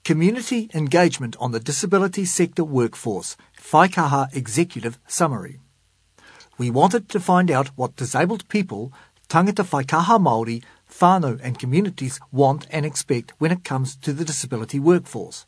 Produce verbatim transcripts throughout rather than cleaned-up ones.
Community Engagement on the Disability Sector Workforce, Whaikaha Executive Summary. We wanted to find out what disabled people, tangata whaikaha Māori, whānau and communities want and expect when it comes to the disability workforce.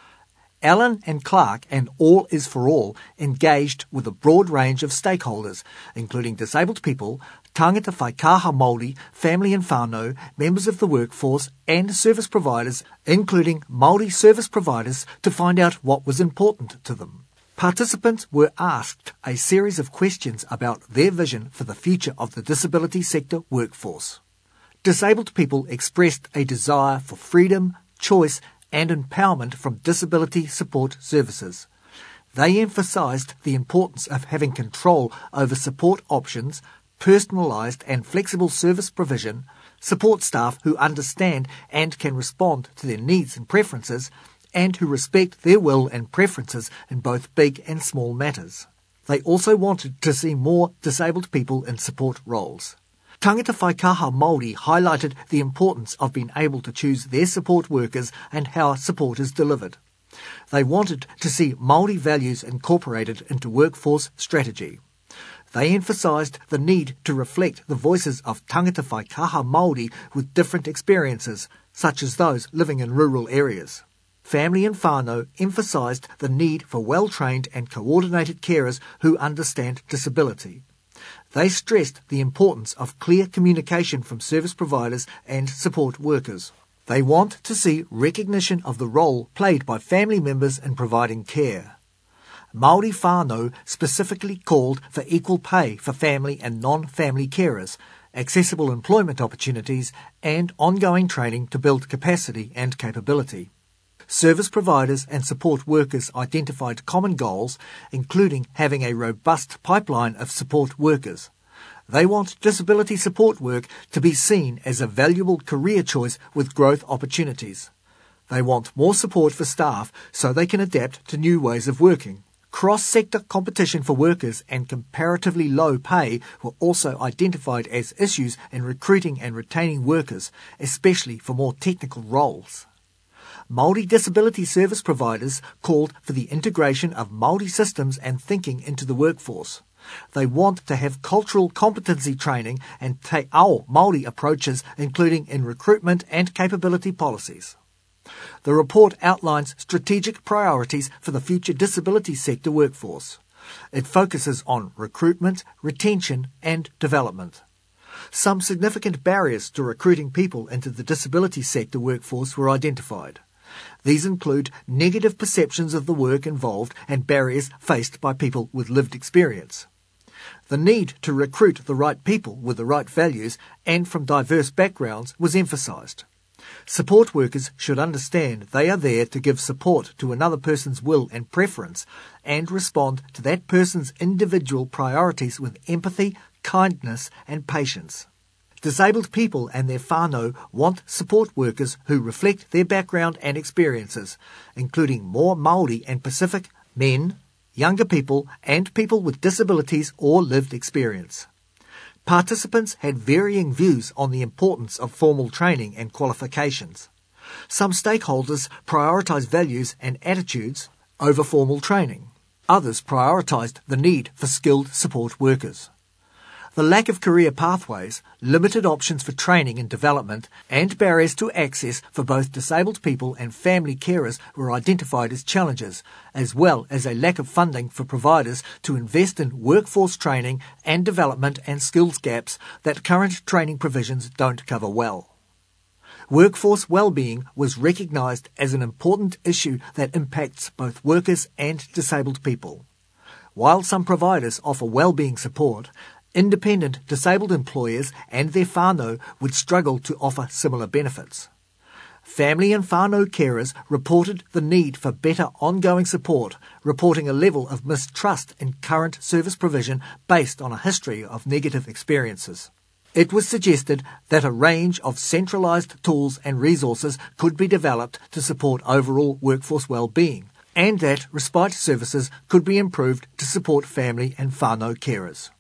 Allen and Clark and All is for All engaged with a broad range of stakeholders, including disabled people, tangata whaikaha Māori, family and whānau, members of the workforce and service providers, including Māori service providers, to find out what was important to them. Participants were asked a series of questions about their vision for the future of the disability sector workforce. Disabled people expressed a desire for freedom, choice and empowerment from disability support services. They emphasised the importance of having control over support options, personalised and flexible service provision, support staff who understand and can respond to their needs and preferences, and who respect their will and preferences in both big and small matters. They also wanted to see more disabled people in support roles. Tangata Whaikaha Māori highlighted the importance of being able to choose their support workers and how support is delivered. They wanted to see Māori values incorporated into workforce strategy. They emphasised the need to reflect the voices of tangata Whaikaha Māori with different experiences, such as those living in rural areas. Family and whānau emphasised the need for well-trained and coordinated carers who understand disability. They stressed the importance of clear communication from service providers and support workers. They want to see recognition of the role played by family members in providing care. Māori whānau specifically called for equal pay for family and non-family carers, accessible employment opportunities, and ongoing training to build capacity and capability. Service providers and support workers identified common goals, including having a robust pipeline of support workers. They want disability support work to be seen as a valuable career choice with growth opportunities. They want more support for staff so they can adapt to new ways of working. Cross-sector competition for workers and comparatively low pay were also identified as issues in recruiting and retaining workers, especially for more technical roles. Māori disability service providers called for the integration of Māori systems and thinking into the workforce. They want to have cultural competency training and te ao Māori approaches, including in recruitment and capability policies. The report outlines strategic priorities for the future disability sector workforce. It focuses on recruitment, retention and development. Some significant barriers to recruiting people into the disability sector workforce were identified. These include negative perceptions of the work involved and barriers faced by people with lived experience. The need to recruit the right people with the right values and from diverse backgrounds was emphasised. Support workers should understand they are there to give support to another person's will and preference and respond to that person's individual priorities with empathy, kindness and patience. Disabled people and their whānau want support workers who reflect their background and experiences, including more Māori and Pacific men, younger people and people with disabilities or lived experience. Participants had varying views on the importance of formal training and qualifications. Some stakeholders prioritised values and attitudes over formal training. Others prioritised the need for skilled support workers. The lack of career pathways, limited options for training and development, and barriers to access for both disabled people and family carers were identified as challenges, as well as a lack of funding for providers to invest in workforce training and development and skills gaps that current training provisions don't cover well. Workforce well-being was recognised as an important issue that impacts both workers and disabled people. While some providers offer well-being support, independent disabled employers and their whānau would struggle to offer similar benefits. Family and whānau carers reported the need for better ongoing support, reporting a level of mistrust in current service provision based on a history of negative experiences. It was suggested that a range of centralised tools and resources could be developed to support overall workforce well-being, and that respite services could be improved to support family and whānau carers.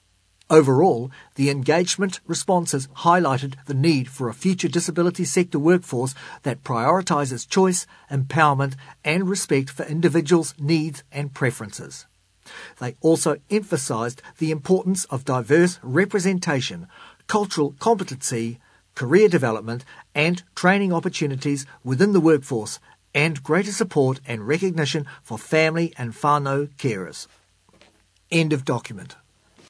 Overall, the engagement responses highlighted the need for a future disability sector workforce that prioritises choice, empowerment and respect for individuals' needs and preferences. They also emphasised the importance of diverse representation, cultural competency, career development and training opportunities within the workforce, and greater support and recognition for family and whānau carers. End of document.